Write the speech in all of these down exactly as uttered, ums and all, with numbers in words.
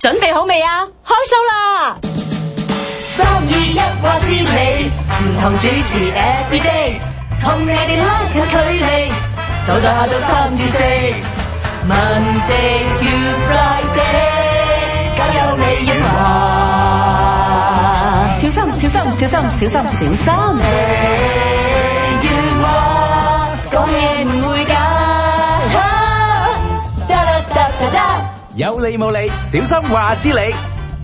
準備好未啊？開 show 啦！ 三二一話知你，唔同主持 everyday， 同你哋拉近距離，就在下晝三至四 ，Monday to Friday， 交有你與我。 小心小心小心小心小心！ 你與我講嘢唔會假。 有理冇理，小心話知你。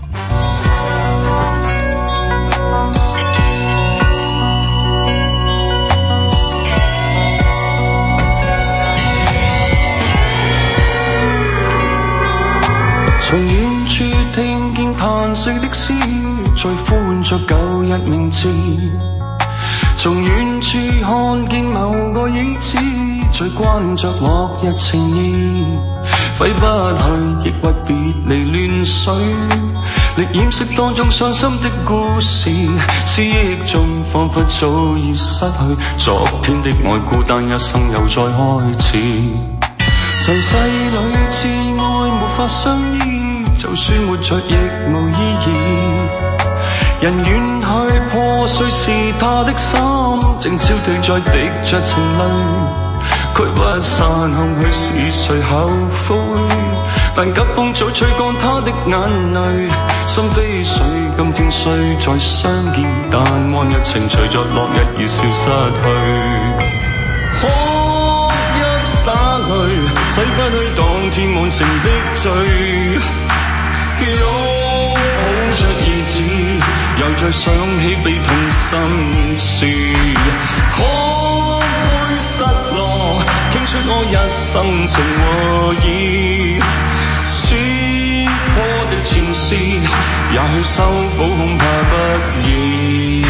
從遠處聽見嘆息的詩，在呼喚着舊日名字。從遠處看見某個影子，在關着落日情意。揮不去，抑鬱別離亂水，力掩飾當中傷心的故事。思憶中彷彿早已失去昨天的愛，孤單一生又再開始。塵世裏至愛沒法相依，就算活着亦無意義。人遠去破碎是他的心，靜悄地在滴着情淚。驅不散空虛是誰後悔，但急風早吹乾他的眼淚。心非水，今天雖再相見，但往日情隨着落日已消失去。哭泣灑淚，洗不去當天滿情的醉。擁抱着兒子，又再想起悲痛心事。可會失落，傾出我一生情和義。撕破的前事，也許修補恐怕不易。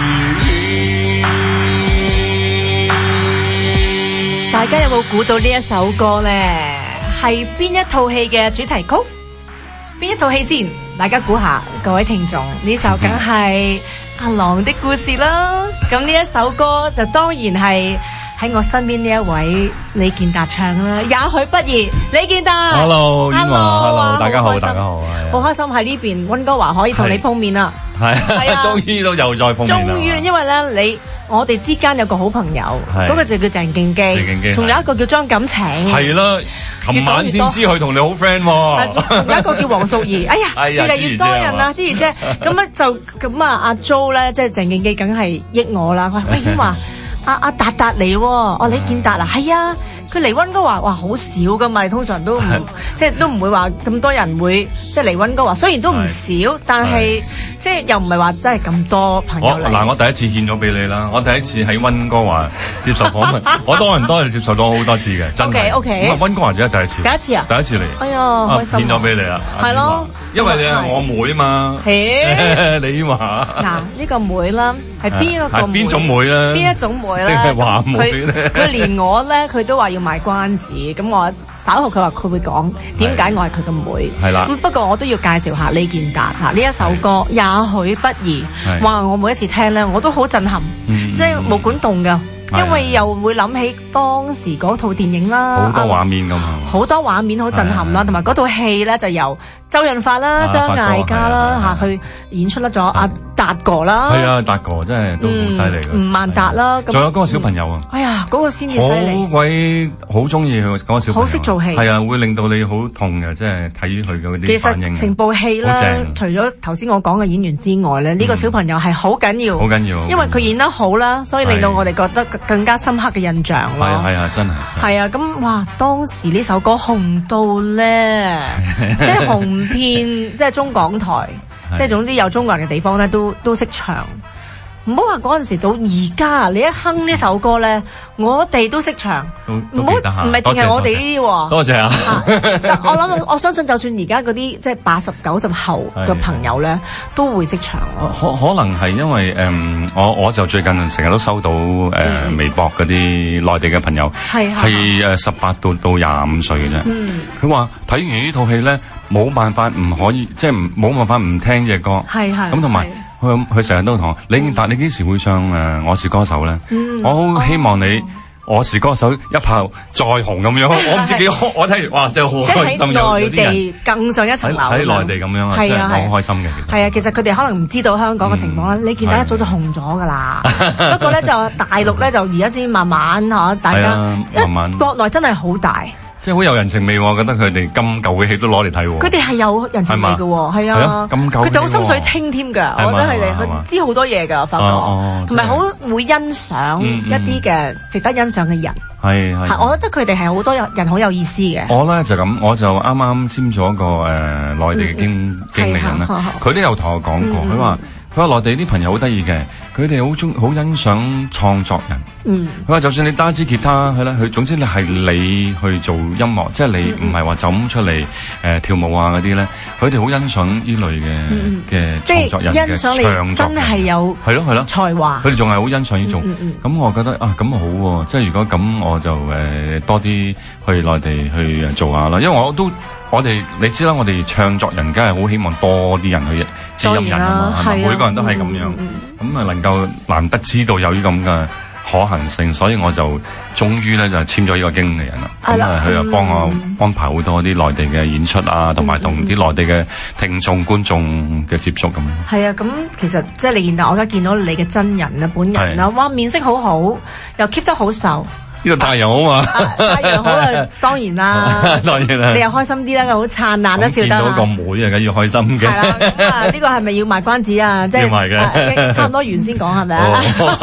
大家有冇估到呢一首歌咧？係邊一套戲嘅主題曲？邊一套戲先？大家估下，各位聽眾，呢首梗係阿郎的故事啦。咁呢一首歌就當然係喺我身邊呢一位李健達唱啦。也許不易，李健達。 Hello，婉華 ，Hello，大家好， 好大家好， 好開心喺呢邊溫哥華可以同你碰面啦。 係，係啊，終於都又再碰面啦。 終於，因為咧你。我哋之間有個好朋友，嗰個就叫鄭敬基， 鄭敬基， 仲有一個叫張錦程， 係啦，琴晚先知佢同你好 friend 喎。 仲有一個叫黃淑儀，哎呀，越嚟越多人啦，知唔知？咁咧就咁啊，阿 Jo 咧，即係鄭敬基，梗係益我啦。喂，婉華，阿阿達達嚟喎，哦，李健達啊，係啊。佢嚟溫哥華，哇，好少噶嘛，通常都唔即係都唔會話咁多人會即係嚟溫哥華。雖然都唔少，但係即係又唔係話真係咁多朋友嚟。 嗱，我第一次獻咗俾你啦，我第一次喺溫哥華接受訪問，我多人多人接受咗好多次嘅，真係。 O K O K。 溫哥華只係第一次。 第一次啊？ 第一次嚟。 哎呀，開心。 獻咗俾你啦。 係咯。 因為你係我妹嘛。 係。 你話。 嗱，呢個妹啦，係邊一個妹？ 邊種妹咧？ 邊一種妹咧？ 定係話妹咧？ 佢連我咧，佢都話要賣關子。咁我稍後佢話佢會講點解我係佢嘅妹， 係啦。 咁不過我都要介紹下李健達嚇呢一首歌，也許不易。哇！我每一次聽咧，我都好震撼，嗯、即係毛管動㗎。因為又會諗起當時嗰套電影啦， 好多畫面咁， 好多畫面好震撼啦，同埋嗰套戲咧就由周潤發啦、張艾嘉啦嚇去演出甩咗阿達哥啦， 係啊，達哥真係都好犀利嘅， 吳萬達啦， 仲有嗰個小朋友啊， 哎呀嗰個先至犀利， 好鬼好中意佢嗰個小朋友， 好識做戲， 係啊，會令到你好痛嘅，即係睇佢嗰啲反應。 其實成部戲咧，除咗頭先我講嘅演員之外咧，呢個小朋友係好緊要， 好緊要， 因為佢演得好啦，所以令到我哋覺得更加深刻嘅印象咯。 係啊係啊，真係。 係啊，咁哇，當時呢首歌紅到咧，即係紅遍即係中港台，即係總之有中國人嘅地方咧，都都識唱。唔好話嗰陣時到而家，你一哼呢首歌咧，我哋都識唱。唔好唔係淨係我哋呢啲喎。 多謝啊！ 我諗我相信，就算而家嗰啲即係八十九十後嘅朋友咧，都會識唱。 可可能係因為誒，我我就最近成日都收到誒微博嗰啲內地嘅朋友，係係誒十八到到廿五歲嘅啫。佢話睇完呢套戲咧，冇辦法唔可以，即係唔冇辦法唔聽隻歌。 係係咁同埋。佢佢成日都同我，李健達，你幾時會唱誒《我是歌手》咧？嗯、我好希望你我是歌手一炮再紅咁樣，我唔知幾開，我睇哇真係好開心。 即係喺內地更上一層樓。 喺內地咁樣啊，真係好開心嘅。其實係啊，其實佢哋可能唔知道香港嘅情況啦。你見到一早就紅咗㗎啦，不過咧就大陸咧就而家先慢慢嚇大家， 慢慢國內真係好大。 即係好有人情味喎，我覺得佢哋咁舊嘅戲都攞嚟睇喎。 佢哋係有人情味嘅喎，係啊， 咁舊。 佢哋好心水清添㗎，我覺得佢哋佢知好多嘢㗎，發覺，同埋好會欣賞一啲嘅值得欣賞嘅人。 係係。 我覺得佢哋係好多人好有意思嘅。 我咧就咁，我就啱啱簽咗一個誒內地嘅經經理人啦，佢都有同我講過，佢話。佢話內地啲朋友好得意嘅，佢哋好中好欣賞創作人。嗯，佢話就算你打支吉他係啦，佢總之你係你去做音樂，即係你唔係話就咁出嚟誒、呃、跳舞啊嗰啲咧，佢哋好欣賞呢類嘅嘅創作人嘅唱作人， 真係有係咯係咯才華。 佢哋仲係好欣賞呢種。咁、嗯嗯嗯、我覺得啊咁好喎、啊，即係如果咁我就誒、呃、多啲去內地去做下啦，因為我都。我哋你知啦，我哋唱作人梗係好希望多啲人去知音人啊嘛，係咪？每個人都係咁樣，咁啊、嗯嗯、能夠難得知道有呢咁嘅可行性，所以我就終於咧就簽咗呢個經理人啦。咁啊，佢又幫我安排好多啲內地嘅演出啊，同埋同啲內地嘅聽眾觀眾嘅接觸咁。 係啊，咁其實即係你見到我而家見到你嘅真人啊，本人啊，哇，面色好好，又 keep 得好瘦。 呢個太陽好嘛？ 太陽好啊，當然啦， 當然啦， 你又開心啲啦，好燦爛啦，笑得。見到個妹啊，梗要開心嘅。 係啦，咁啊，呢個係咪要賣關子啊？即係要賣嘅， 差唔多完先講係咪啊？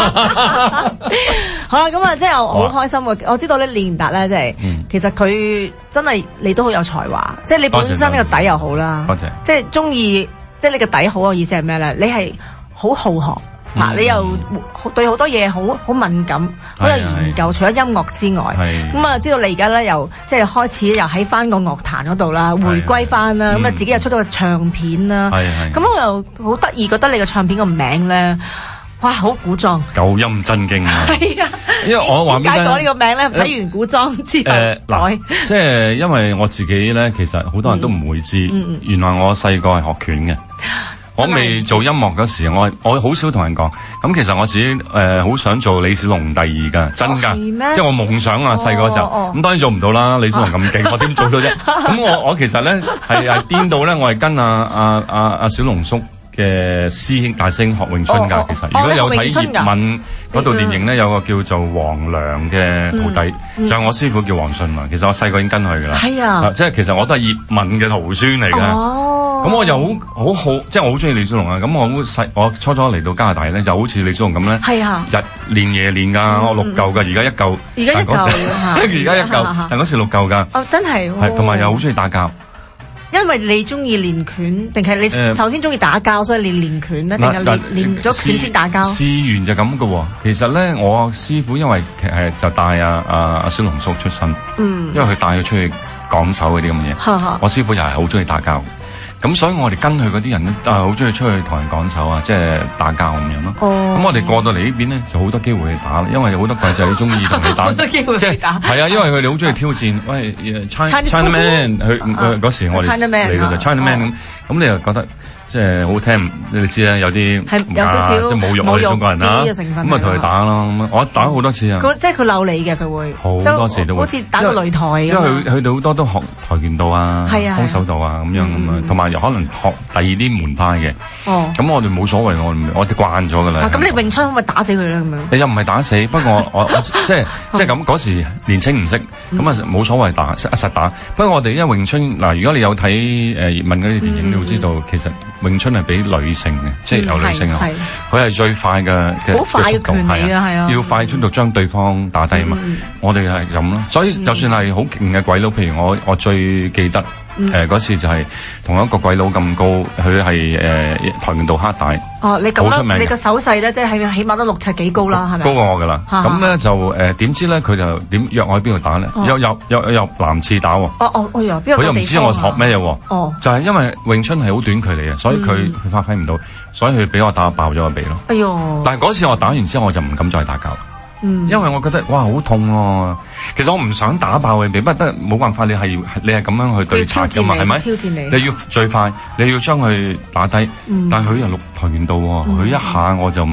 好啦，咁啊，即係我好開心喎！我知道咧，李賢達咧，即係其實佢真係你都好有才華，即係你本身呢個底又好啦。 多謝。 即係中意，即係你個底好嘅意思係咩咧？你係好好學。嗱，你又對好多嘢好好敏感，好有研究。除咗音樂之外，咁啊，知道你而家咧又即係開始又喺翻個樂壇嗰度啦，回歸翻啦，咁啊自己又出咗個唱片啦。咁我又好得意，覺得你個唱片個名咧，哇，好古裝， 九陰真經啊！係啊，因為我話點解改呢個名咧？睇完古裝之後改，即係因為我自己咧，其實好多人都唔會知，原來我細個係學拳嘅。我未做音樂嗰時，我我好少同人講。咁其實我自己誒好、呃、想做李小龍第二㗎，真㗎，哦、即係我夢想啊！細個、哦、時候，咁、哦、當然做唔到啦。李小龍咁勁，我點做到啫？咁我我其實咧係係顛到咧，我係跟阿阿阿阿小龍叔嘅師兄大師兄學詠春㗎。其實如果有睇葉問嗰套電影咧，有個叫做黃良嘅徒弟，嗯嗯、就係我師傅叫黃順良。其實我細個已經跟佢㗎啦。係啊，即係其實我都係葉問嘅徒孫嚟㗎。哦咁我又好好好，即係我好中意李小龍啊！咁我好細，我初初嚟到加拿大咧，就好似李小龍咁咧，係啊，日練夜練㗎，我六嚿㗎，而家一嚿， 而家一嚿， 而家一嚿，但嗰時六嚿㗎。 哦，真係， 係同埋又好中意打交。 因為你中意練拳，定係你首先中意打交，所以你練拳咧，定係練練咗拳先打交？ 試完就咁㗎喎。其實咧，我師傅因為誒就帶阿阿阿小龍叔出身，嗯，因為佢帶佢出去講手嗰啲咁嘅嘢。我師傅又係好中意打交。咁所以我哋跟佢嗰啲人咧，都係好中意出去同人講手啊，即係打交咁樣咯。咁、oh. 我哋過到嚟呢邊咧，就好多機會去打，因為好多鬼仔都中意同你打。好多機會去打。係啊，因為佢哋好中意挑戰。喂 ，China China Man，佢嗰時我哋嚟到就 China Man 咁，咁你又覺得即係好聽，你哋知啦，有啲有少少即係侮辱我哋中國人啦。咁啊同佢打咯，咁我打好多次啊。 即係佢扭你嘅，佢會好多時都會。 好似打個擂台咁。 因為佢佢哋好多都學跆拳道啊、空手道啊咁樣咁啊，同埋又可能學第二啲門派嘅。哦。咁我哋冇所謂，我我哋慣咗㗎啦。咁你詠春可唔可以打死佢咧？咁樣。你又唔係打死，不過我我即係即係咁嗰時年青唔識，咁啊冇所謂打實實打。不過我哋因為詠春嗱，如果你有睇誒葉問嗰啲電影，你會知道其實詠春係俾女性嘅，即係有女性啊。佢係最快嘅嘅好快嘅拳嚟啊，係啊。要快速度將對方打低嘛。我哋係咁咯，所以就算係好勁嘅鬼佬，譬如我我最記得。誒嗰次就係同一個鬼佬咁高，佢係誒跆拳道黑帶。哦，你咁樣，你個手勢咧，即係起碼都六尺幾高啦，係咪？高過我㗎啦。咁咧就誒點知咧，佢就點約我喺邊度打咧？又又又又男廁打喎。哦哦，哎呀，邊個地方啊？佢又唔知我學咩嘢喎。哦，就係因為詠春係好短距離嘅，所以佢佢發揮唔到，所以佢俾我打爆咗個鼻咯。哎呦！但係嗰次我打完之後，我就唔敢再打交。嗯，因為我覺得哇好痛喎，其實我唔想打爆佢鼻，不得冇辦法，你係你係咁樣去對策噶嘛，係咪？挑戰你，你要最快，你要將佢打低，但係佢又六跆拳道喎，佢一下我就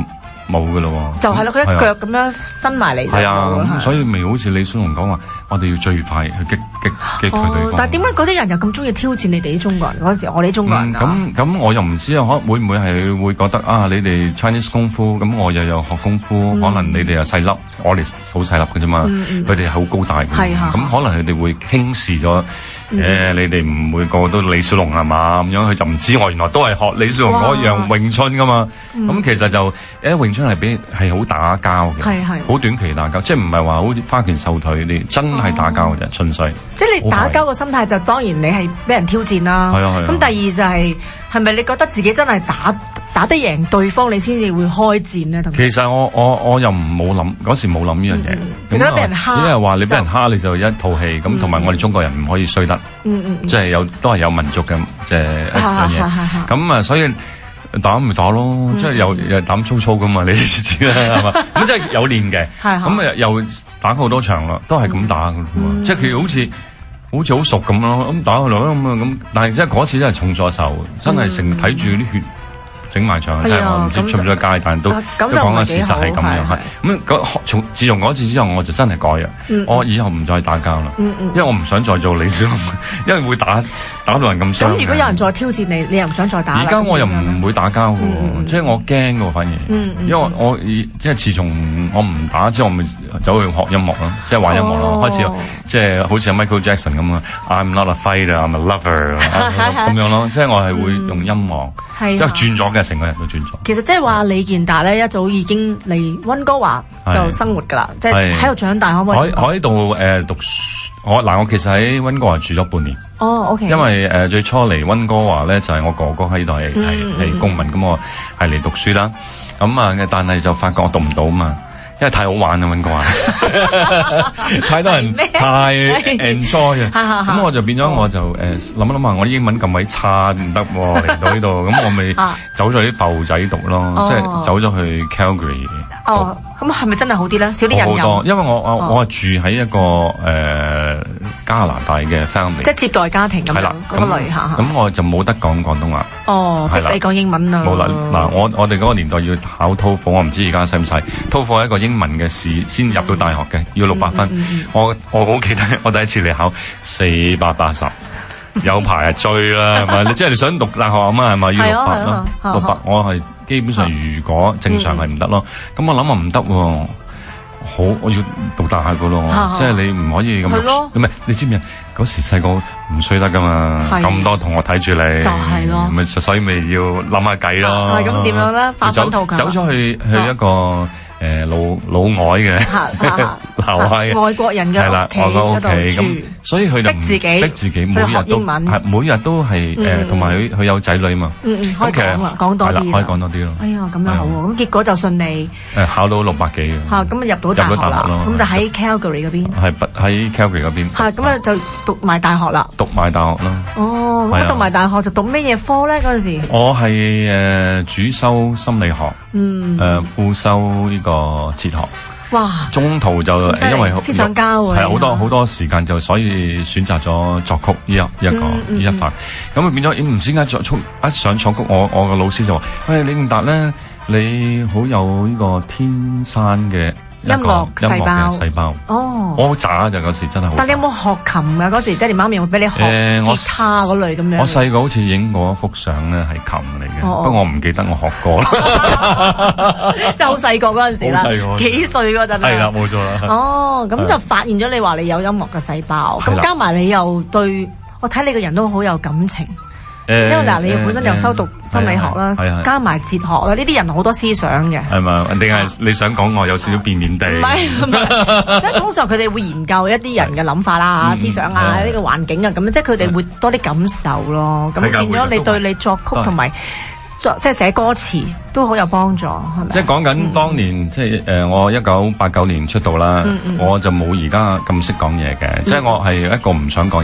冇噶咯。 就係啦，佢一腳咁樣伸埋嚟。 係啊，所以咪好似李小龍講話，我哋要最快去擊擊擊佢對方。 但係點解嗰啲人又咁中意挑戰你哋啲中國人嗰陣時？我哋啲中國人咁咁我又唔知啊，可會唔會係會覺得啊？你哋 Chinese 功夫，咁我又有學功夫，可能你哋又細粒，我哋好細粒嘅啫嘛。佢哋係好高大嘅，咁可能佢哋會輕視咗。誒，你哋唔會個個都李小龍係嘛？咁樣佢就唔知我原來都係學李小龍嗰樣詠春噶嘛。咁其實就誒詠春係比係好打交嘅，係係好短期打交，即係唔係話好似花拳繡腿啲，真係打交嘅啫，純粹。即係你打交個心態就當然你係俾人挑戰啦。係啊係啊。咁第二就係係咪你覺得自己真係打打得贏對方，你先至會開戰咧？其實我我我又冇諗嗰時冇諗呢樣嘢，只係話你俾人蝦你就一套戲咁，同埋我哋中國人唔可以衰得，即係有都係有民族嘅即係一樣嘢。咁啊，所以打咪打咯，即係又又膽粗粗噶嘛，你知啦係嘛？咁即係有練嘅，咁啊又打好多場啦，都係咁打噶嘛，即係佢好似好似好熟咁咯，咁打佢落咁啊咁，但係即係嗰次真係重咗手，真係成睇住啲血。整埋場，即係我唔知出唔出街，但係都都講緊事實係咁樣，係咁嗰從自從嗰次之後，我就真係改啊！我以後唔再打交啦，因為我唔想再做李小龍，因為會打打到人咁傷。咁如果有人再挑戰你，你又唔想再打？而家我又唔會打交嘅，即係我驚嘅反而，因為我即係自從我唔打之後，我咪走去學音樂咯，即係玩音樂咯，開始即係好似 Michael Jackson 咁啊 ，I'm not a fighter, I'm a lover 咁樣咯，即係我係會用音樂，即係轉咗嘅。成個人都轉咗。其實即係話李健達咧一早已經嚟溫哥華就生活㗎啦，即係喺度長大，可唔可以？我喺度誒讀書，我嗱我其實喺溫哥華住咗半年。哦 ，OK。因為誒最初嚟溫哥華咧就係我哥哥喺度係係係公民，咁我係嚟讀書啦。咁啊，但係就發覺我讀唔到嘛。因為太好玩啦，溫哥華，太多人太 enjoy 啊，咁我就變咗我就誒諗一諗下，我英文咁鬼差唔得喎，嚟到呢度，咁我咪走咗啲埠仔讀咯，即係走咗去 Calgary。哦，咁係咪真係好啲咧？少啲人好多，因為我我我係住喺一個誒加拿大嘅 family，即係接待家庭咁樣嗰類嚇。咁我就冇得講廣東話。哦，係啦，你講英文啊？冇啦，嗱我我哋嗰個年代要考 TOEFL，我唔知而家使唔使 TOEFL 係一個英文嘅試先入到大學嘅，要六百分。嗯嗯嗯、我我好記得，我第一次嚟考四百八十，有排係追啦，係咪？你即係你想讀大學啊嘛，係咪要六百啦？六百，我係基本上如果正常係唔得咯。咁、嗯、我諗啊唔得喎，好我要讀大學噶咯，啊、即係你唔可以咁樣。咁咪你知唔知？嗰時細個唔衰得噶嘛，咁多同學睇住你，就係咯，咪所以咪要諗下計咯。係咁點樣咧？發奮圖強，走咗去去一個誒老老外嘅留喺外國人嘅屋企嗰度住，所以佢就逼自己逼自己每日都係每日都係誒，同埋佢佢有仔女嘛。嗯嗯，可以講啦，講多啲，可以講多啲咯。哎呀，咁樣好喎，咁結果就順利誒考到六百幾嘅。嚇，咁啊入到大學啦，咁就喺 Calgary 嗰邊。係喺 Calgary 嗰邊。係咁啊就。讀埋大學啦，讀埋大學啦。哦，咁讀埋大學就讀咩嘢科咧？嗰陣時我係誒、呃、主修心理學，嗯，誒、呃、副修呢個哲學。哇！中途就因為思想家喎，係好多好多時間就所以選擇咗作曲呢一一個呢、嗯嗯、一塊。咁啊變咗，唔知點解作曲一上作曲，我我個老師就話：喂，李健達咧，你好有呢個天生嘅。音樂細胞，細胞哦，我好渣就嗰時真係好。但你有冇學琴噶？嗰時爹哋媽咪會俾你學吉他嗰類咁樣。我細個好似影過一幅相咧，係琴嚟嘅，不過我唔記得我學過啦。即係好細個嗰陣時啦，幾歲嗰陣？係啦，冇錯啦。哦，咁就發現咗你話你有音樂嘅細胞，咁加埋你又對我睇你個人都好有感情。因為嗱，你本身又修讀心理學啦，加埋哲學啦，呢啲人好多思想嘅。係嘛？定係你想講我有少少變面地？唔係，唔係，即係通常佢哋會研究一啲人嘅諗法啦、思想啊、呢個環境啊，咁即係佢哋會多啲感受咯。咁變咗你對你作曲同埋作即係寫歌詞都好有幫助，係咪？即係講緊當年，即係誒，我一九八九年出道啦，我就冇而家咁識講嘢嘅，即係我係一個唔想講嘢嘅人。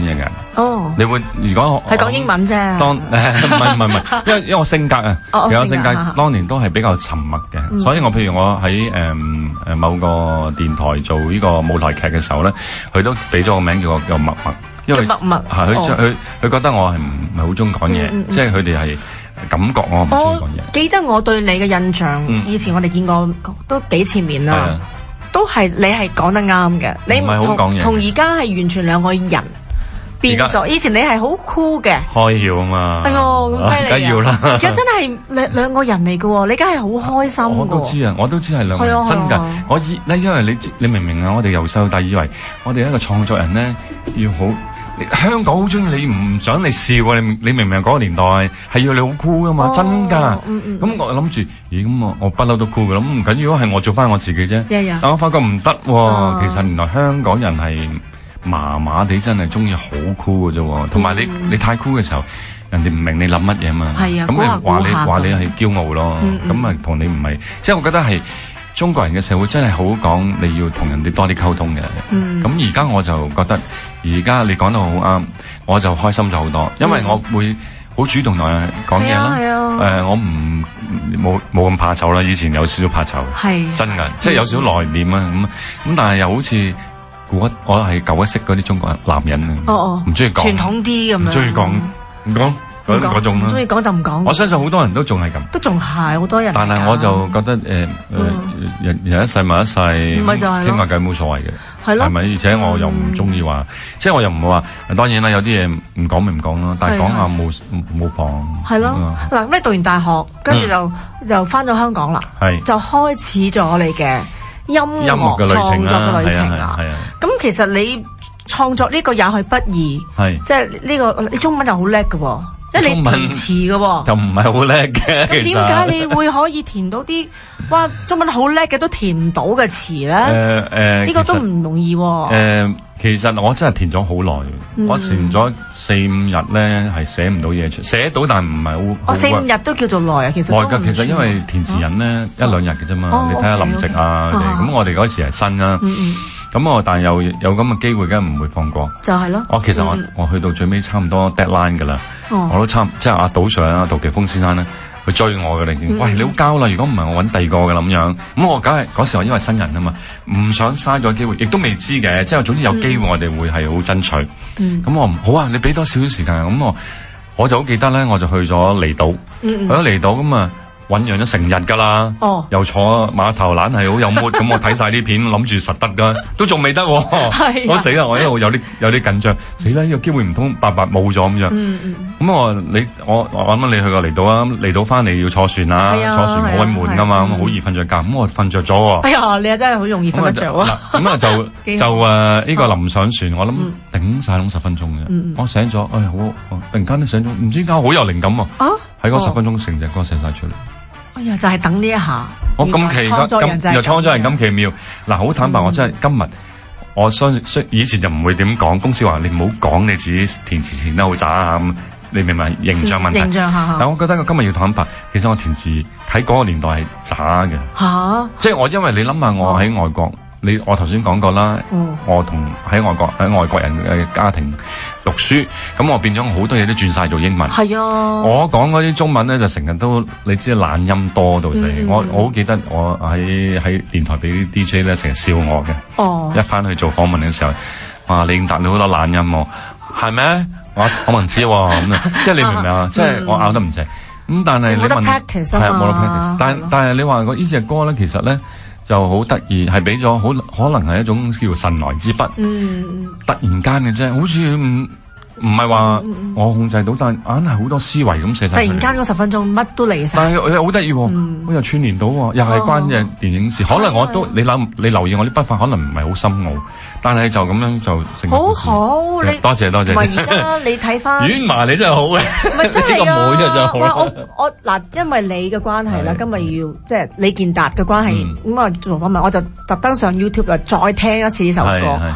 哦， 你會如果係講英文啫。 當誒唔係唔係唔係，因為因為我性格啊， 哦其實我性格性格當年都係比較沉默嘅， 嗯所以我譬如我喺誒誒某個電台做呢個舞台劇嘅時候咧，佢都俾咗個名叫我叫默默，因為默默係佢哦佢佢覺得我係唔唔係好中意講嘢， 嗯嗯嗯即係佢哋係感覺我唔中意講嘢。 我記得我對你嘅印象， 嗯以前我哋見過都幾次面啦係啊， 都係你係講得啱嘅，你唔係好講嘢同而家係完全兩個人變咗。以前你係好酷嘅， 開竅啊嘛， 係喎咁犀利啊！ 梗要啦， 而家真係兩兩個人嚟嘅喎，你而家係好開心嘅喎。 我都知啊，我都知係兩個人係啊真㗎係啊。 我以咧，因為你知你明唔明啊？我哋由細到大以為我哋一個創作人咧要好。香港好中意你，唔想你笑啊！你你明唔明嗰個年代係要你好酷噶嘛？ 哦真㗎。 嗯嗯咁我諗住，咦咁我我不嬲都酷㗎啦。咁唔緊要，係我做翻我自己啫。 呀呀但我發覺唔得喎。 哦其實原來香港人係麻麻地，真係中意好酷嘅啫喎。同埋你你太酷嘅時候，人哋唔明你諗乜嘢嘛。 係啊咁你話你估下話你係驕傲咯。 嗯嗯咁啊同你唔係，即係我覺得係。中國人嘅社會真係好講，你要同人哋多啲溝通嘅。 嗯咁而家我就覺得，而家你講得好啱，我就開心咗好多，因為我會好主動同人講嘢啦。 係啊誒、 係啊我唔冇冇咁怕醜啦，以前有少少怕醜， 係真㗎，即係有少少內斂啊咁。咁但係又好似古一，我係舊一式嗰啲中國人男人啊， 哦哦唔中意講， 傳統啲咁樣， 唔中意講，唔講嗰嗰種啦。 唔中意講就唔講。 我相信好多人都仲係咁。 都仲係好多人嚟㗎。 但係我就覺得誒誒人人一世物一世， 唔係就係咯傾下偈冇所謂嘅， 係咯係咪？而且我又唔中意話，即係我又唔會話，當然啦，有啲嘢唔講咪唔講咯，但係講下冇冇妨。 係咯，嗱，咁你讀完大學，跟住就就翻咗香港啦， 係就開始咗你嘅音音樂嘅旅程創作嘅旅程啦， 啦。 係啊， 咁其實你創作呢個也係不易， 係即係呢個你中文又好叻嘅喎。即係你填詞嘅喎， 就唔係好叻嘅。 咁點解你會可以填到啲哇中文好叻嘅都填唔到嘅詞咧？ 誒誒， 呢個都唔容易喎。 誒，其實我真係填咗好耐， 嗯我填咗四五日咧，係寫唔到嘢出，寫到但唔係好。 哦，四五日都叫做耐啊，其實耐㗎，其實因為填詞人咧一兩日嘅啫嘛，你睇下林夕啊佢哋，咁我哋嗰時係新啦。咁我但係又有咁嘅機會，梗係唔會放過。 就係咯。 我其實我我去到最尾差唔多 deadline 㗎啦，我都差即係阿杜 Sir 啊、杜琪峰先生咧，佢追我㗎啦已經。喂，你好交啦，如果唔係我揾第二個㗎啦咁樣。咁我梗係嗰時我因為新人啊嘛，唔想嘥咗機會，亦都未知嘅，即係總之有機會我哋會係好爭取。咁我唔好啊，你俾多少少時間。咁我我就好記得咧，我就去咗離島，去咗離島咁啊。醞釀咗成日㗎啦， 哦、 又坐碼頭懶係好有 mood 咁，我睇晒啲片，諗住實得㗎，都仲未得，我死啦！我一路有啲有啲緊張，死啦！呢、這個機會唔通白白冇咗咁樣。咁、嗯嗯、我你我我諗你去過離島啊，離島翻嚟要坐船啊，啊坐船好鬼悶㗎嘛，咁好易瞓着覺。咁我瞓着咗喎。 哎呀，你啊真係好容易瞓得着啊！ 咁啊就就誒呢個臨上船，我諗頂晒籠十分鐘嘅。嗯、我醒咗，哎好，突然間都醒咗，唔知點解好有靈感喎。喺嗰十分鐘成隻歌寫晒出嚟。 哎呀，就係、是、等呢一下。 我咁奇怪，咁又創作人咁奇妙。嗱，好坦白，嗯、我真係今日，我相信以前就唔會點講。公司話你唔好講你自己填詞填得好渣啊咁，你明唔明形象問題？ 形象下。 但我覺得我今日要坦白，其實我填詞喺嗰個年代係渣嘅。 嚇、啊！ 即係我因為你諗下，我喺外國，哦、你我頭先講過啦，嗯、我同喺外國喺外國人嘅家庭讀書，咁我變咗好多嘢都轉晒做英文。 係啊！ 我講嗰啲中文咧就成日都你知懶音多到死。嗯、我我好記得我喺喺電台俾啲 D J 咧成日笑我嘅。哦！一翻去做訪問嘅時候，哇！你答你好多懶音喎，係咩？我我唔知喎咁啊！即係你明唔明啊？即係我咬得唔正。咁但係你問係啊，冇得 practice。但但係你話個呢隻歌咧，其實咧就好得意，係俾咗好可能係一種叫神來之筆。嗯，突然間嘅啫，好似唔唔係話我控制到，但係硬係好多思維咁寫晒。 突然間嗰十分鐘乜都嚟晒。 但係又好得意，我又串聯到，又係關隻電影事。可能我都你諗你留意我啲筆法，可能唔係好深奧，但係就咁樣就成。好好，你多謝多謝。 唔係而家你睇翻。 婉麻你真係好嘅， 唔係真係啊！ 呢個妹真係好。 哇！我我嗱，因為你嘅關係啦，今日要即係李健達嘅關係，咁啊做訪問，我就特登上 YouTube 又再聽一次呢首歌。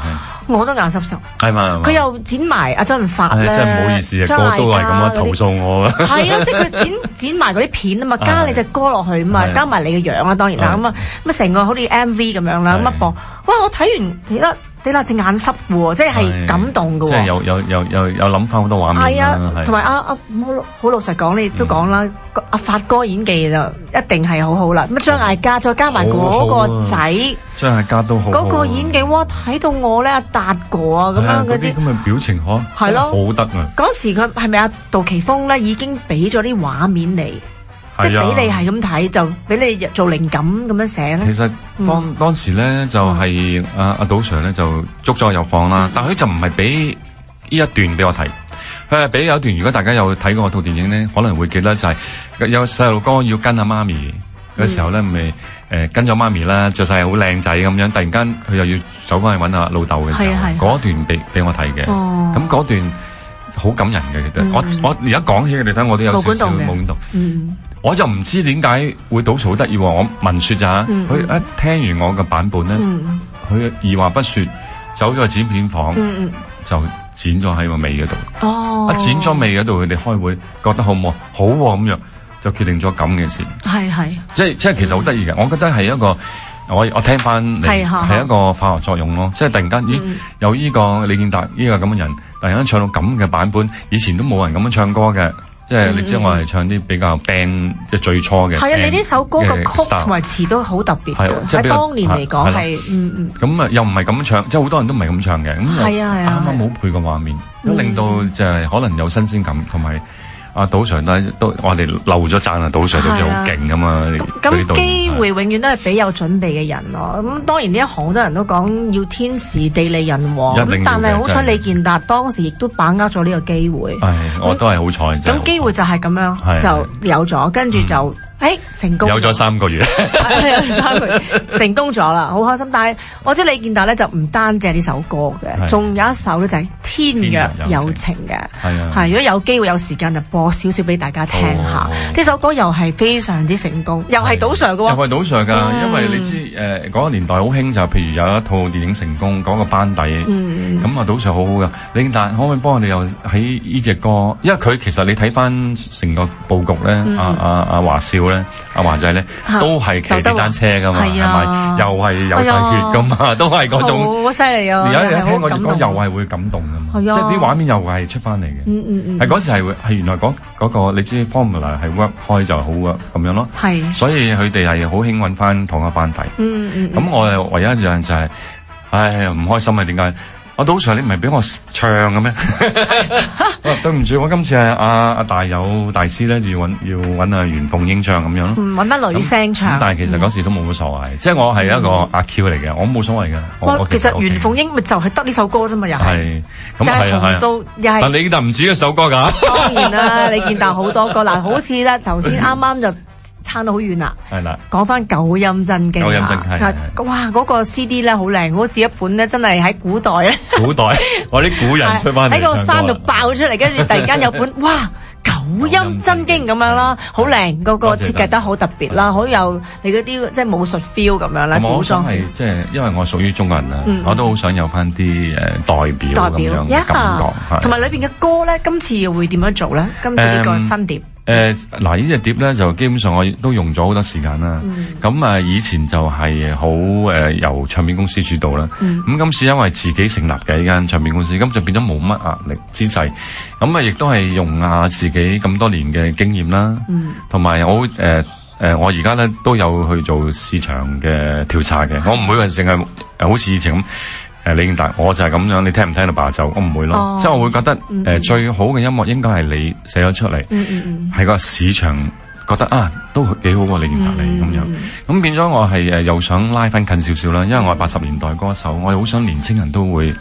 我都眼濕濕。 係嘛？ 佢又剪埋阿周潤發咧， 真係唔好意思啊，個都係咁樣投訴我。 係啊，即係佢剪剪埋嗰啲片啊嘛，加你隻歌落去咁嘛，加埋你嘅樣啊，當然啦，咁啊咁啊成個好似 M V 咁樣啦，咁一播，哇！我睇完睇得死啦，隻眼濕喎，即係感動㗎喎。 即係有有有有有諗翻好多畫面。 係啊，同埋阿阿好好老實講，你都講啦，阿發哥演技就一定係好好啦。咁張艾嘉再加埋嗰個仔， 張艾嘉都好。嗰個演技哇，睇到我咧達哥啊咁樣嗰啲咁嘅表情可係咯，好得啊！ 嗰時佢係咪阿杜琪峰咧已經俾咗啲畫面嚟？即係俾你係咁睇，就俾你做靈感咁樣寫咧。 其實當、嗯、當時咧就係阿阿杜 Sir 咧就捉咗有放啦，嗯、但係佢就唔係俾呢一段俾我睇，佢係俾有一段。如果大家有睇過套電影咧，可能會記得就係有細路哥要跟阿媽咪嘅時候咧，咪誒、嗯呃、跟咗媽咪啦，着晒好靚仔咁樣，突然間佢又要走翻去揾阿老豆嘅時候，嗰段俾俾我睇嘅。咁嗰、哦、段好感人嘅，其實、嗯、我我而家講起你睇，我都有少少冇感動。嗯。我就唔知點解會倒數好得意喎！我聞説咋，佢、嗯、一聽完我嘅版本咧，佢、嗯、二話不説走咗去剪片房，嗯、就剪咗喺個尾嗰度。哦，一剪咗尾嗰度，佢哋開會覺得好唔好？好喎咁樣，就決定咗咁嘅事。係係，即係即係其實好得意嘅。我覺得係一個我我聽翻嚟係一個化學作用咯。即係突然間，咦有呢個李健達呢個咁嘅人，突然間唱到咁嘅版本，以前都冇人咁樣唱歌嘅。即係你知我係唱啲比較 band 即係最初嘅。係啊，你呢首歌個曲同埋詞都好特別嘅，喺當年嚟講係嗯嗯。咁啊又唔係咁唱，即係好多人都唔係咁唱嘅。咁係啊係啊，啱啱冇配個畫面，都令到就係可能有新鮮感，同埋阿杜 Sir 咧都我哋漏咗讚啊，杜 Sir 都真係好勁噶嘛。咁機會永遠都係俾有準備嘅人咯。咁當然呢一行好多人都講要天時地利人和，咁但係好彩李健達當時亦都把握咗呢個機會。係，我都係好彩。咁機會就係咁樣就有咗，跟住就。誒，成功有咗三個月，係有三個月成功咗啦，好開心。但係我知李健達咧就唔單止係呢首歌嘅，仲有一首咧就係《天若有情》嘅。係啊，係如果有機會有時間就播少少俾大家聽下。呢首歌又係非常之成功，又係杜 Sir 嘅喎。又係杜 Sir 噶，因為你知誒嗰個年代好興就譬如有一套電影成功嗰個班底，咁啊杜 Sir 好好噶。李健達可唔可以幫我哋又喺呢隻歌？因為佢其實你睇翻成個佈局咧，阿阿阿華少。阿華仔咧都係騎電單車噶嘛，係咪？又係有晒血噶嘛，都係嗰種好犀利啊！而家你聽我哋講又係會感動噶嘛，即係啲畫面又係出翻嚟嘅。嗯嗯嗯，係嗰時係係原來嗰嗰個你知 formula 係 work 開就好啊咁樣咯。係，所以佢哋係好興揾翻同一班底。嗯嗯，咁我係唯一一樣就係，唉唔開心啊！點解？阿杜 Sir，你唔係俾我唱嘅咩？對唔住，我今次係阿阿大友大師咧，就要揾要揾阿袁鳳英唱咁樣咯。嗯，揾乜女聲唱？但係其實嗰時都冇乜所謂，即係我係一個阿 Q 嚟嘅，我冇所謂嘅。哇，其實袁鳳英咪就係得呢首歌啫嘛，又係。咁係啊係啊。又係。但李健達唔止一首歌㗎。當然啦，李健達好多歌嗱，好似咧頭先啱啱就撐到好遠啦。係啦。講翻九陰真經。九陰真經係。哇，嗰個 C D 咧好靚，好似一本咧真係喺古代啊。古代，我啲古人出翻嚟喺個山度爆出嚟，跟住突然間有本哇九陰真經咁樣啦，好靚，嗰個設計得好特別啦，好有你嗰啲即係武術 feel 咁樣咧。我想係即係因為我屬於中國人啦，我都好想有翻啲誒代表咁樣嘅感覺。同埋裏邊嘅歌咧，今次又會點樣做咧？今次呢個新碟。誒，嗱呢隻碟咧就基本上我都用咗好多時間啦。咁啊，以前就係好誒由唱片公司主導啦。咁今次因為自己成立嘅呢間唱片公司，咁就變咗冇乜壓力之際。咁啊，亦都係用下自己咁多年嘅經驗啦。同埋我誒誒，我而家咧都有去做市場嘅調查嘅。我唔會話淨係誒好似以前咁。誒，李健達，我就係咁樣，你聽唔聽到罷奏？我唔會咯，哦、即係我會覺得誒、嗯呃、最好嘅音樂應該係你寫咗出嚟，係、嗯嗯、個市場覺得啊都幾好喎，李健達你咁樣，咁變咗我係誒又想拉翻近少少啦，因為我係八十年代歌手，我好想年青人都會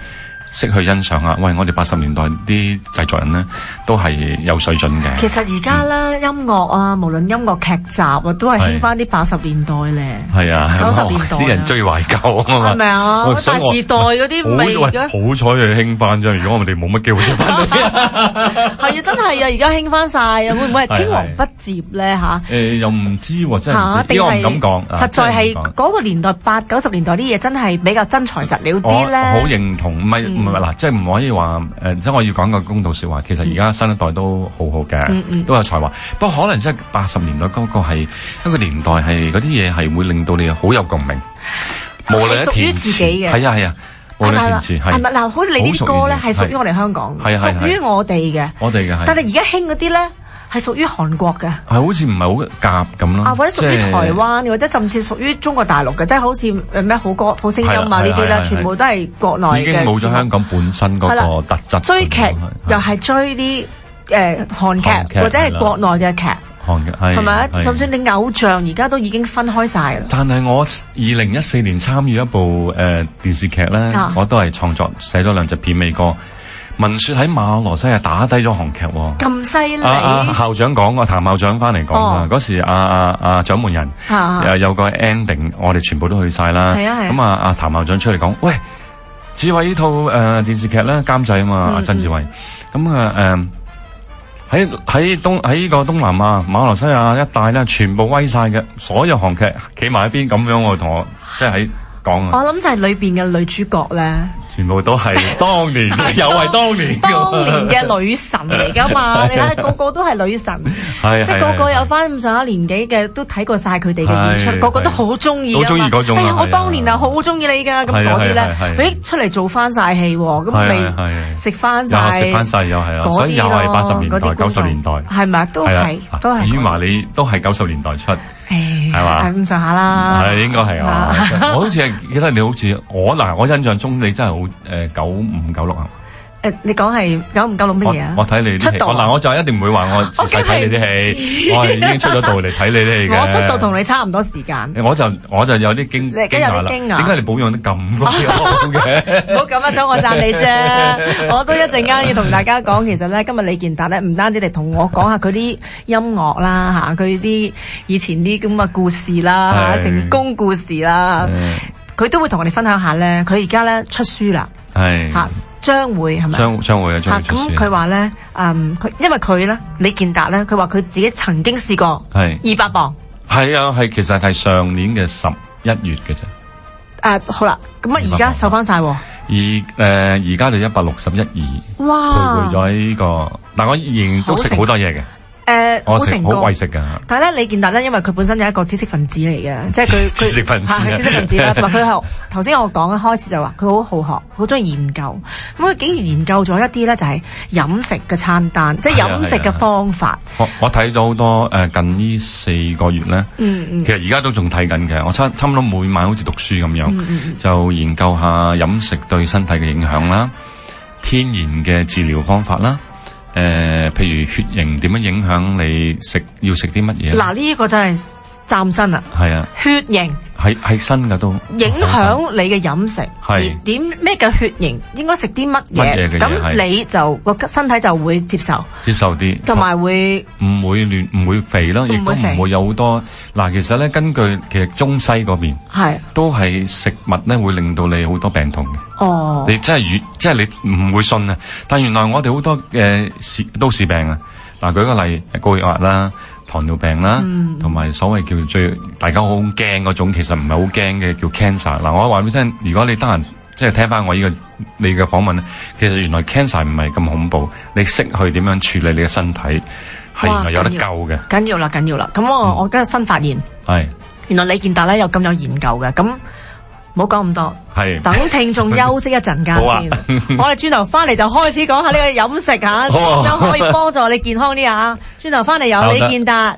識去欣賞啊！喂，我哋八十年代啲製作人咧都係有水準嘅。 其實而家咧音樂啊，無論音樂劇集啊，都係興翻啲八十年代咧。 係啊， 九十年代啲人追懷舊啊嘛。 係咪啊？大時代嗰啲未好彩佢興翻啫，如果我哋冇乜機會出翻嚟。 係啊，真係啊！而家興翻晒啊，會唔會係青黃不接咧嚇？ 誒，又唔知喎，真係唔知。呢個唔敢講。 實在係嗰個年代八九十年代啲嘢真係比較真材實料啲咧。 我好認同，唔係唔係嗱，即係唔可以話誒，即係我要講個公道説話。其實而家新一代都好好嘅，嗯嗯、都有才華。不過可能即係八十年代嗰個係一個年代，係嗰啲嘢係會令到你好有共鳴。無論係填詞嘅，係啊係啊，無論填詞係咪嗱？好似你啲歌咧係屬於我哋香港嘅，屬於我哋嘅， 我哋嘅係。 但係而家興嗰啲咧係屬於韓國嘅， 係好似唔係好夾咁咯。 啊，或者屬於台灣，或者甚至屬於中國大陸嘅，即係好似誒咩好歌好聲音啊呢啲咧，全部都係國內嘅。 已經冇咗香港本身嗰個特質。 追劇又係追啲誒韓劇或者係國內嘅劇。 韓劇係咪啊？就算你偶像而家都已經分開晒啦。 但係我二零一四年參與一部誒、呃、電視劇咧，啊、我都係創作寫咗兩隻片尾歌。聞說喺馬來西亞打低咗韓劇喎。 咁犀利！ 阿阿校長講過，譚校長翻嚟講啊，嗰時阿阿阿獎門人誒、啊、有個 ending，我哋全部都去晒啦。係啊係。咁啊阿譚校長出嚟講，喂，志偉呢套誒、呃、電視劇咧監製啊嘛，阿、嗯、曾志偉。咁啊誒。喺喺東喺呢個東南亞馬來西亞一帶咧，全部威晒嘅，所有韓劇企埋一邊咁樣，我同我即係喺講啊。 我諗就係裏邊嘅女主角咧， 全部都係當年，又係當年， 當年嘅女神嚟噶嘛？你睇個個都係女神，即係個個有翻咁上下年紀嘅，都睇過晒佢哋嘅演出，個個都好中意， 好中意嗰種。 哎呀，我當年啊好中意你噶，咁嗰啲咧，誒出嚟做翻晒戲，咁咪食翻晒， 食翻晒又係啊，所以又係八十年代、九十年代， 係咪都係都係。 於華你都係九十年代出，係嘛？ 係咁上下啦， 係應該係啊。我好似係記得你好似我嗱，我印象中你真係好誒九五九六啊。 誒，你講係九五九六乜嘢啊？ 我睇你啲戲，嗱我就一定唔會話我細睇你啲戲，我係已經出咗道嚟睇你啲戲嘅。 我出道同你差唔多時間。 我就我就有啲驚驚訝啦，點解你保養得咁好嘅？ 唔好咁啊，想我讚你啫。我都一陣間要同大家講，其實咧今日李健達咧唔單止嚟同我講下佢啲音樂啦嚇，佢啲以前啲咁嘅故事啦，成功故事啦，佢都會同我哋分享下咧。佢而家咧出書啦，係嚇。將會係咪？ 將將會啊！將會出書。 咁佢話咧，嗯，佢因為佢咧，李健達咧，佢話佢自己曾經試過係二百磅。 係啊，係其實係上年嘅十一月嘅啫。 誒，好啦，咁啊，而家瘦翻晒。而誒，而家就一百六十一二。 哇！ 徘徊咗呢個，但我仍然都食好多嘢嘅。誒，我食好貴食噶。 但係咧，李健達咧，因為佢本身有一個知識分子嚟嘅，即係佢佢知識分子係知識分子啦。同埋佢係頭先我講開始就話佢好好學，好中意研究。咁佢竟然研究咗一啲咧，就係飲食嘅餐單，即係飲食嘅方法。 我我睇咗好多誒，近呢四個月咧，嗯嗯，其實而家都仲睇緊嘅。我差差唔多每晚好似讀書咁樣，嗯嗯，就研究下飲食對身體嘅影響啦，天然嘅治療方法啦。誒、呃，譬如血型點樣影響你食要食啲乜嘢？ 嗱，呢個真係嶄新啦。係啊，血型係係新㗎都影響你嘅飲食。係點咩嘅血型應該食啲乜嘢？咁你就個身體就會接受接受啲， 同埋會唔會亂唔會肥咯？亦都唔會有好多嗱。其實咧，根據其實中西嗰邊係都係食物咧會令到你好多病痛嘅。哦，你真係越即係你唔會信啊！但原來我哋好多嘅都市病啊！嗱，舉個例，高血壓啦、糖尿病啦，同埋、嗯、所謂叫最大家好驚嗰種，其實唔係好驚嘅叫 cancer。嗱，我話俾你聽，如果你得閒即係聽翻我呢、這個你嘅訪問咧，其實原來 cancer 唔係咁恐怖，你識去點樣處理你嘅身體，係原來有得救嘅。 緊要啦，緊要啦！咁我、嗯、我今日新發現係原來李健達咧有咁有研究嘅咁。唔好講咁多，係等聽眾休息一陣間先。我哋轉頭翻嚟就開始講下呢個飲食吓，點樣可以幫助你健康啲啊！轉頭翻嚟有李健達，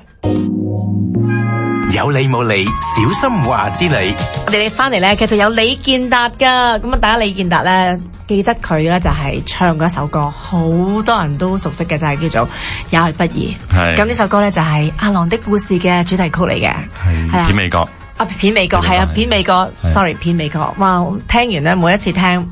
有理冇理，小心話之理。 我哋翻嚟咧，繼續有李健達噶。咁啊，大家李健達咧，記得佢咧就係唱嗰一首歌，好多人都熟悉嘅，就係、是、叫做《也許不易》。係咁呢首歌咧就係《阿郎的故事》嘅主題曲嚟嘅，係片尾歌。 啊片美國係啊片美國 ，sorry 片美國，哇！聽完咧每一次聽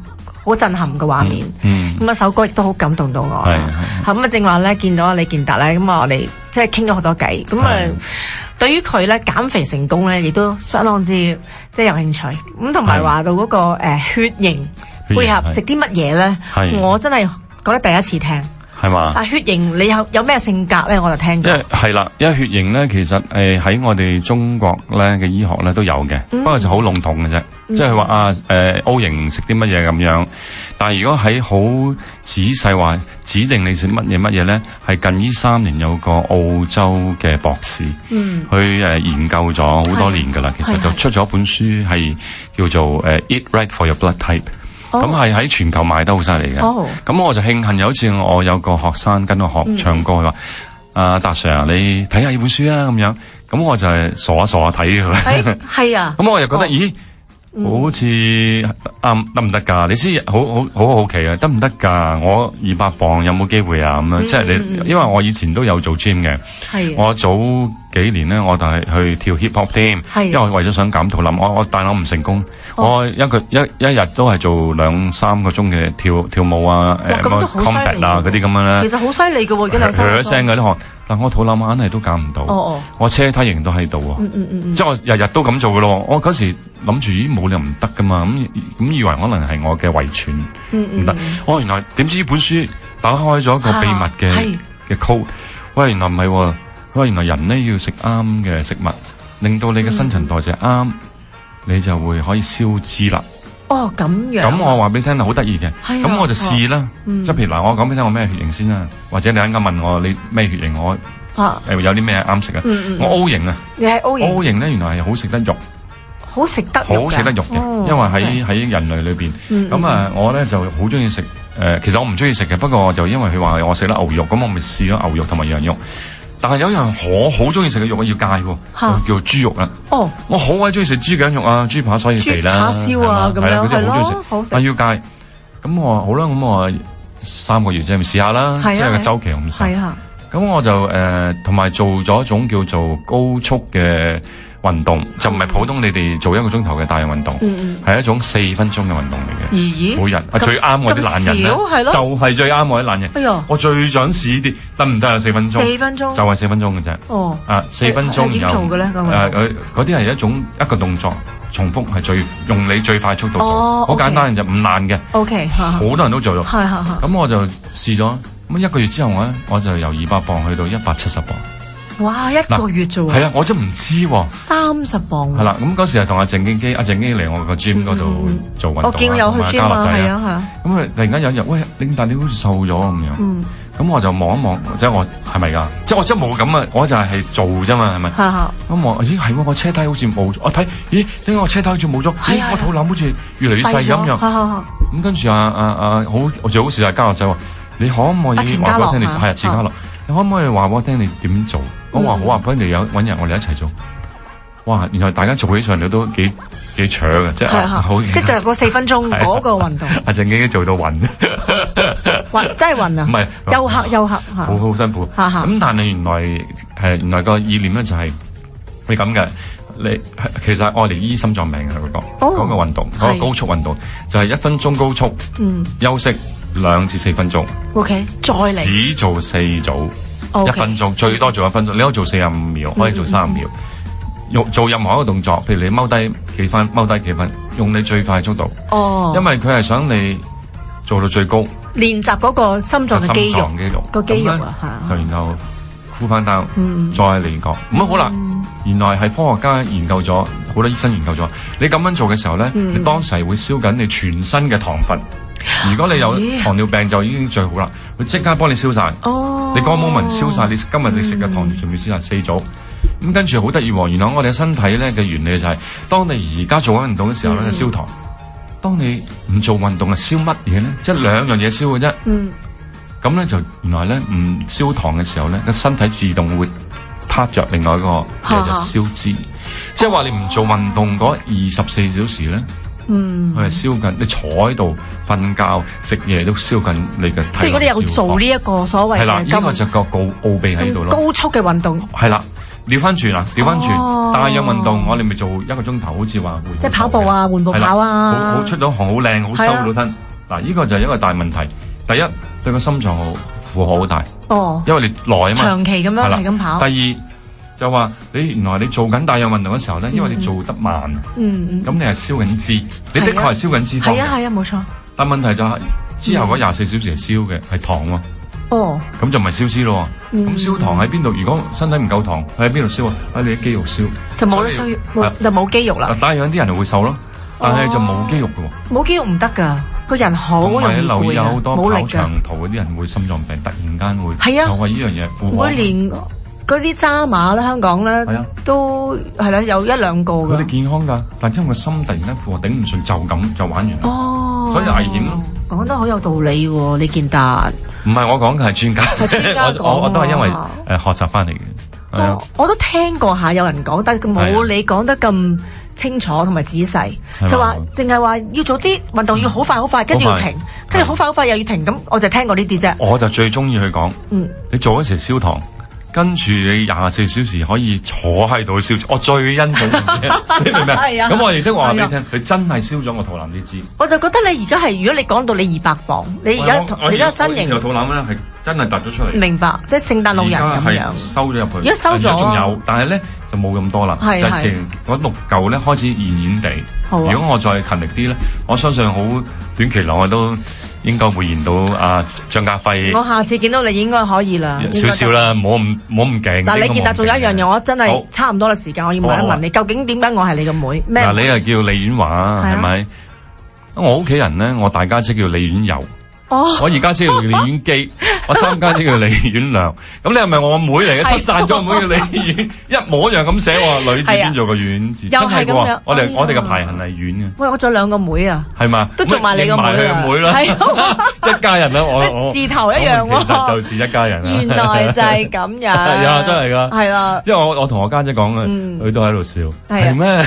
好震撼嘅畫面。 嗯， 咁啊首歌亦都好感動到我。 係係。 咁啊正話咧見到李健達咧，咁啊我哋即係傾咗好多偈。咁啊對於佢咧減肥成功咧，亦都相當之即係有興趣。咁同埋話到嗰個誒血型配合食啲乜嘢咧，我真係覺得第一次聽。 係嘛？ 啊，血型你有有咩性格咧？我就聽過。 因為係啦，因為血型咧，其實誒喺、呃、我哋中國咧嘅醫學咧都有嘅，嗯、不過就好籠統嘅啫。嗯、即係話啊誒、呃、O 型食啲乜嘢咁樣，但係如果喺好仔細話指定你食乜嘢乜嘢咧，係近呢三年有個澳洲嘅博士，嗯，去誒、呃、研究咗好多年噶啦，其實就出咗一本書係叫做誒、呃、Eat Right for Your Blood Type。咁係喺全球賣得好犀利嘅，咁、oh. 我就慶幸有一次我有個學生跟我學唱歌，佢話、嗯：阿達 Sir，你睇下呢本書啊，咁樣，咁我就係傻下傻下睇佢，係啊，咁我又覺得，哦、咦？好似啱得唔得㗎？你知好好好好奇啊，得唔得㗎？我二百磅有冇機會啊？咁樣、嗯、即係你，因為我以前都有做 gym 嘅，的我早幾年咧我就係去跳 hip hop 添，的因為我為咗想減肚腩，我我但我唔成功，哦、我一個一一日都係做兩三個鐘嘅跳跳舞啊，誒 combat 啊嗰啲咁樣咧， 其實好犀利嘅喎，一兩三個。 聲嗰啲汗。但我肚腩硬係都減唔到，哦哦我車胎型都喺度啊，嗯嗯嗯即係我日日都咁做嘅咯。我嗰時諗住咦冇理由唔得噶嘛，咁咁以為可能係我嘅遺傳唔得。哦原來點知本書打開咗一個秘密嘅嘅 code，喂原來唔係，喂原來人咧要食啱嘅食物，令到你嘅新陳代謝啱，嗯、你就會可以消脂啦。 哦咁樣， 咁我話俾你聽係好得意嘅，咁、啊、我就試啦。即係、嗯、譬如嗱，我講俾你聽我咩血型先啦，或者你啱啱問我你咩血型，我誒、啊呃、有啲咩啱食啊？嗯嗯我 O 型啊， 你係 O 型。O 型咧原來係好食得肉， 好食得好食得肉嘅，哦、因為喺喺 okay. 人類裏邊，咁啊、嗯嗯、我咧就好中意食誒，其實我唔中意食嘅，不過就因為佢話我食得牛肉，咁我咪試咗牛肉同埋羊肉。但係有一樣我好中意食嘅肉，我要戒喎，叫做豬肉啦。哦，我好鬼中意食豬頸肉啊、豬扒所以肥啦， 叉燒啊咁樣， 係咯，好食。但要戒，咁我話好啦，咁我三個月啫，咪試下啦，即係個週期咁長。咁我就誒同埋做咗一種叫做高速嘅運動，就唔係普通你哋做一個鐘頭嘅大型運動，係一種四分鐘嘅運動嚟嘅。咦？每日係最啱我啲懶人咧，就係最啱我啲懶人。我最想試呢啲，得唔得啊？四分鐘，四分鐘就係四分鐘嘅啫。哦，啊，四分鐘有點做嘅咧？誒，嗰啲係一種一個動作，重複係最用你最快速度做，好簡單就唔難嘅。O K，好多人都做到。係係係。咁我就試咗，咁一個月之後咧，我就由二百磅去到一百七十磅。哇！一個月做係啊，我真唔知喎。三十磅係啦，咁嗰時係同阿鄭敬基，阿鄭基嚟我個 gym 嗰度做運動啊，我見有去 gym 啊，係啊係啊。咁佢突然間有一日，喂，領達你好似瘦咗咁樣。嗯。咁我就望一望，即係我係咪㗎？即係我真冇咁啊！我就係做啫嘛，係咪？係係。咁我咦係喎，我車胎好似冇咗。我睇咦點解我車胎好似冇咗？咦我肚腩好似越嚟越細咁樣。咁跟住啊啊啊好，我最好事係家樂仔話：你可唔可以話俾我聽？你係啊，錢嘉樂。你可唔可以話我聽你點做？我話好啊，不如你有搵日我哋一齊做。哇！然後大家做起上嚟都幾幾搶嘅，即係好。即係就係嗰四分鐘嗰個運動。阿鄭經做到暈，暈真係暈啊！唔係休克休克，好好辛苦。咁但係原來係原來個意念咧就係係咁嘅。你其實愛嚟醫心臟病嘅嗰個嗰個運動，嗰個高速運動就係一分鐘高速，休息兩至四分鐘。O K，再嚟。只做四組，一分鐘最多做一分鐘，你可以做四十五秒，可以做三十秒。用做任何一個動作，譬如你踎低幾分，踎低幾分，用你最快速度。哦。因為佢係想你做到最高。練習嗰個心臟嘅肌肉，肌肉個肌肉啊，就然後呼翻單，再嚟過。咁好啦。原來係科學家研究咗，好多醫生研究咗。你咁樣做嘅時候咧，嗯、你當時係會燒緊你全身嘅糖分。如果你有糖尿病就已經最好啦，佢即刻幫你燒晒。哦，你嗰個 moment 燒晒，你今日你食嘅糖仲要燒晒四組。咁跟住好得意喎，原來我哋嘅身體咧嘅原理就係、是，當你而家做緊運動嘅時候咧，嗯、就燒糖；當你唔做運動，係燒乜嘢咧？即係兩樣嘢燒嘅啫。嗯。咁咧就原來咧唔燒糖嘅時候咧，個身體自動會撻着另外一個嘢就燒脂，即係話你唔做運動嗰二十四小時咧，嗯，佢係燒緊，你坐喺度瞓覺食嘢都燒緊你嘅體。即係如果你有做呢一個所謂嘅，係啦，呢個就個奧奧秘喺度咯。高速嘅運動係啦， 調翻轉啦，調翻轉，帶氧運動我哋咪做一個鐘頭，好似話即係跑步啊，緩步跑啊， 好好出咗汗，好靚，好收到身。嗱，呢個就係一個大問題。第一，對個心臟好負荷好大。哦，因為你耐啊嘛， 長期咁樣係咁跑。 第二就話你原來你做緊帶氧運動嘅時候咧，因為你做得慢，嗯嗯，咁你係燒緊脂，你的確係燒緊脂肪。係啊係啊，冇錯。但問題就係之後嗰廿四小時係燒嘅係糖喎。哦，咁就唔係燒脂咯。咁燒糖喺邊度？如果身體唔夠糖，喺邊度燒啊？喺你啲肌肉燒，就冇得燒，就冇肌肉啦。帶氧啲人就會瘦咯，但係就冇肌肉嘅喎。冇肌肉唔得㗎，個人好容易攰啊，留意有好多跑長途嗰啲人會心臟病，突然間會係啊，就係呢樣嘢。每年嗰啲渣馬咧，香港咧都係啦，有一兩個㗎。佢哋健康㗎，但因為個心突然間負荷頂唔順，就咁就玩完啦。哦，所以危險咯。講得好有道理喎，李健達。唔係我講嘅係專家，我我我都係因為誒、呃、學習翻嚟嘅。我我都聽過下有人講，但係冇你講得咁清楚同埋仔細，就話淨係話要做啲運動要好快好快，跟住要停，跟住好快好快又要停，咁我就聽過呢啲啫。我就最中意去講，嗯，你做嗰時燒糖。跟住你廿四小時可以坐喺度燒，我最欣賞嘅，你明唔明？係啊。咁我亦都話俾你聽，佢真係燒咗我肚腩啲脂。我就覺得你而家係，如果你講到你二百磅，你而家你而家身形，我肚腩咧係真係突咗出嚟。明白，即係聖誕老人咁樣。收咗入去。而家收咗。仲有，但係咧就冇咁多啦。係係。就係嗰六嚿咧開始軟軟地。好。如果我再勤力啲咧，我相信好短期內我都應該會見到阿張家輝。我下次見到你應該可以啦。少少啦，冇咁冇咁勁。嗱，李健達仲有一樣嘢，我真係差唔多嘅時間，我要問一問你，究竟點解我係你個妹？咩？嗱，你係叫李婉華係咪？我屋企人咧，我大家姐叫李婉柔。哦，我二家姐叫李婉基，我三家姐叫李婉良。咁你係咪我妹嚟嘅？失散咗個妹叫李婉，一模一樣咁寫喎，女字邊做個婉字，真係喎。我哋我哋嘅排行係婉嘅。喂，我仲有兩個妹啊。係嘛？都做埋你個妹啊。妹啦，一家人啦，我字頭一樣喎。其實就是一家人啦。原來就係咁樣。係啊，真係㗎。係啦。因為我我同我家姐講嘅，佢都喺度笑。係咩？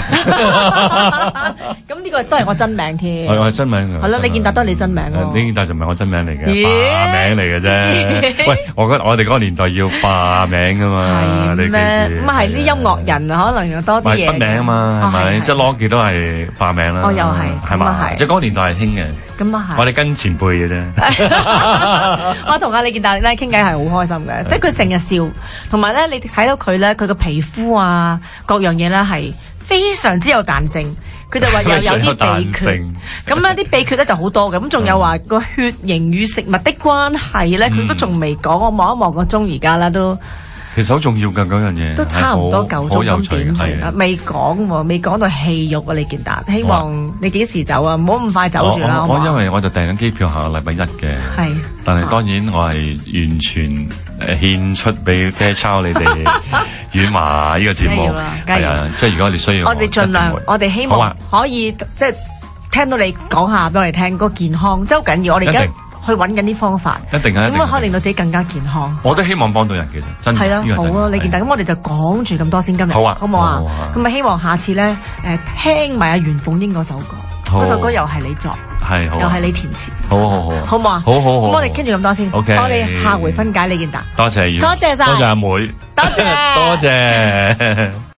咁呢個都係我真名添。係我係真名㗎。係啦，李健達都係你真名咯。李健達就唔係我真名嚟嘅，化名嚟嘅啫。喂，我覺得我哋嗰個年代要化名噶嘛，你記住。咁啊係啲音樂人啊，可能又多啲嘢。筆名啊嘛，係咪？即係 Logie 都係化名啦。哦，又係，係嘛？即係嗰個年代係興嘅。咁啊係。我哋跟前輩嘅啫。我同阿李健達咧傾偈係好開心嘅，即係佢成日笑，同埋咧你睇到佢咧，佢個皮膚啊，各樣嘢咧係非常之有彈性。佢就話又有啲秘訣，咁咧啲秘訣咧就好多嘅，咁仲有話個血型與食物的關係咧，佢都仲未講。我望一望個鐘而家啦都。其實好重要㗎嗰樣嘢，都差唔多夠鐘咁點算啊？未講喎，未講到戲肉啊！李健達，希望你幾時走啊？唔好咁快走住啦！我因為我就訂緊機票下個禮拜一嘅，係，但係當然我係完全誒獻出俾啤抄你哋遠華呢個節目，係啊，即係如果你需要，我哋盡量，我哋希望可以即係聽到你講下俾我哋聽，個健康真係好緊要。我哋而家去揾緊啲方法，一定係咁啊，可以令到自己更加健康。我都希望幫到人嘅啫，真係。係啦，好啊，李健達，咁我哋就講住咁多先，今日好啊，好唔好啊？咁咪希望下次咧，誒聽埋阿袁鳳英嗰首歌，嗰首歌又係你作，係又係你填詞，好好好，好唔好啊？好好好。咁我哋傾住咁多先，OK。我哋下回分解李健達。多謝，多謝晒，多謝阿妹，多謝，多謝。